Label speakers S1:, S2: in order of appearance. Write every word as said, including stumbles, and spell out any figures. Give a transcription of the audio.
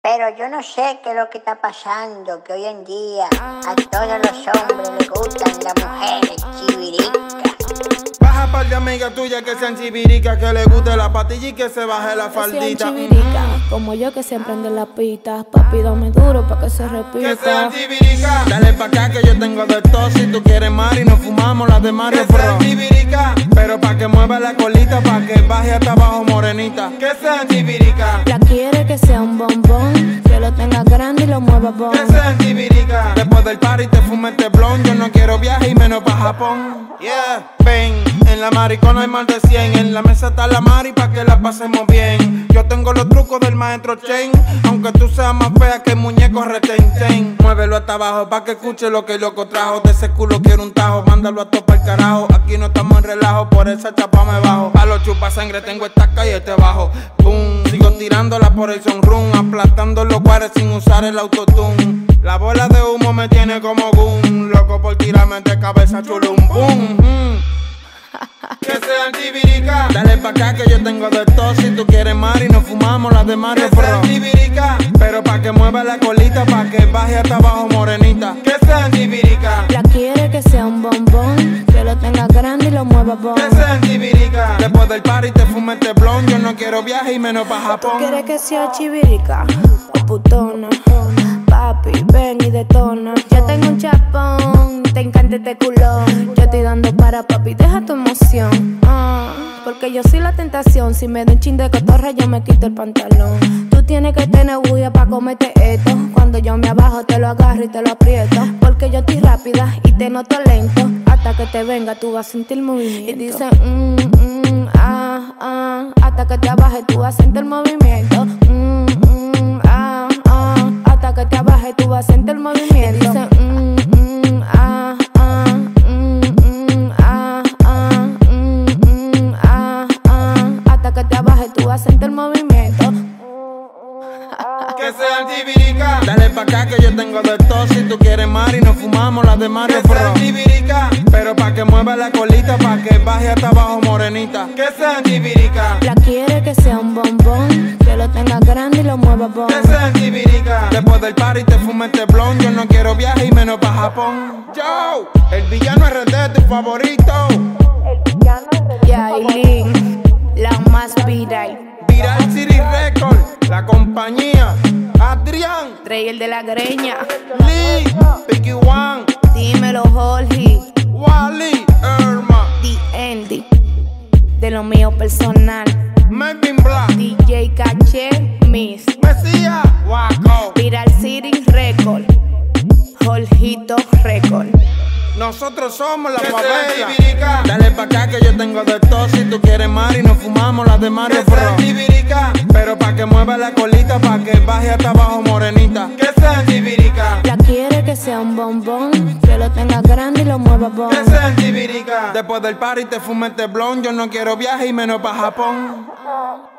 S1: Pero yo no sé qué es lo que está pasando, que hoy en día a todos los hombres les gustan las mujeres chiviricas.
S2: Baja par de amigas tuyas que sean chiviricas, que les guste la patilla y que se baje la faldita.
S3: Que sean chiviricas, como yo que se prenden las pitas. Papi, dame duro pa' que se repita.
S2: Que sean chiviricas, dale pa' acá que yo tengo de todo. Si tú quieres Mari, nos fumamos las de Mario Pro. Que sean chiviricas, pero pa' que mueva la colita, pa' que baje hasta abajo morenita. Que sean chiviricas,
S3: la quiere que sea un bombón, que lo tenga grande y lo mueva bon.
S2: Que sean chiviricas, después del party te fume este blon. Yo no quiero viaje y menos pa' Japón. Yeah, ven, en la maricona hay más de cien. En la mesa está la Mari pa' que la pasemos bien. Yo tengo los trucos del maestro Chain, aunque tú seas más fea que el muñeco retenten. Muévelo hasta abajo pa' que escuche lo que el loco trajo. De ese culo quiero un tajo, mándalo a topar el carajo. Aquí no estamos en relajo, por esa chapa me bajo. A los chupa sangre tengo esta calle este bajo. Boom, sigo tirándola por el sunroom, aplastando los guares sin usar el autotune. La bola de humo me tiene como goon, loco por tirarme de cabeza chulum boom. Mm. Que sean chiviricas, dale pa' acá que yo tengo de todo. Si tú quieres Mari, nos fumamos las de Mario Pro. Que sean chiviricas, pero pa' que mueva la colita, pa' que baje hasta abajo morenita. Que sean chiviricas,
S3: la quiere que sea un bombón, que lo tenga grande y lo mueva bon.
S2: Que sean chiviricas, después del party te fume este blon. Yo no quiero viaje y menos pa' Japón.
S3: ¿Tú quieres que sea chivirica o putona? Papi, ven y detona. Yo tengo un chapón, te encanta este culón. Yo estoy dando para papi, deja tu emoción. Ah, porque yo soy la tentación. Si me da un chin de cotorra, yo me quito el pantalón. Tú tienes que tener bulla pa' comerte esto. Cuando yo me abajo, te lo agarro y te lo aprieto. Porque yo estoy rápida y te noto lento. Hasta que te venga, tú vas a sentir movimiento. Y dicen, mmm, mmm, ah, ah. Hasta que te abaje, tú vas a sentir movimiento. Mmm, mmm, ah, ah. Hasta que te abaje, tú vas a sentir el movimiento. Y dicen, mm, mm, ah, ah, mm, mm, ah, ah, mm, mm, ah, ah. Hasta que te abaje, tú vas a sentir el movimiento.
S2: Que sean chiviricas, dale pa' acá que yo tengo de todo. Si tú quieres Mari, nos fumamos las de Mario Pro. Que sean chiviricas, pero pa' que mueva la colita, pa' que baje hasta abajo morenita. Que sean chiviricas,
S3: la quiere que sea un bombón, que lo tenga grande y lo mueva bon.
S2: Que sean chiviricas, después del party te fume este blon. Yo no quiero viaje y menos pa' Japón. Yo, el villano R D, tu favorito.
S1: El villano es de
S3: Yailin, la más viral.
S2: Viral City Record, la compañía. Adrián,
S3: Trey el de la greña.
S2: Lee, Picky One,
S3: Dímelo Jorge,
S2: Wally, Irma,
S3: The Andy, de lo mío personal.
S2: Melvin Black,
S3: D J Caché, Miss
S2: Mesías, Waco.
S3: Viral City Record, Jorgito Record.
S2: Nosotros somos la favela. Dale pa' acá que yo tengo de todo. Si tú quieres Mari, nos fumamos las de Mario Pro. Que sean chiviricas, pero pa' que mueva la colita, pa' que baje hasta abajo morenita. Que sean chiviricas,
S3: la quiere que sea un bombón, que lo tenga grande y lo mueva bon.
S2: Que sean chiviricas, después del party te fume este blon. Yo no quiero viaje y menos pa' Japón.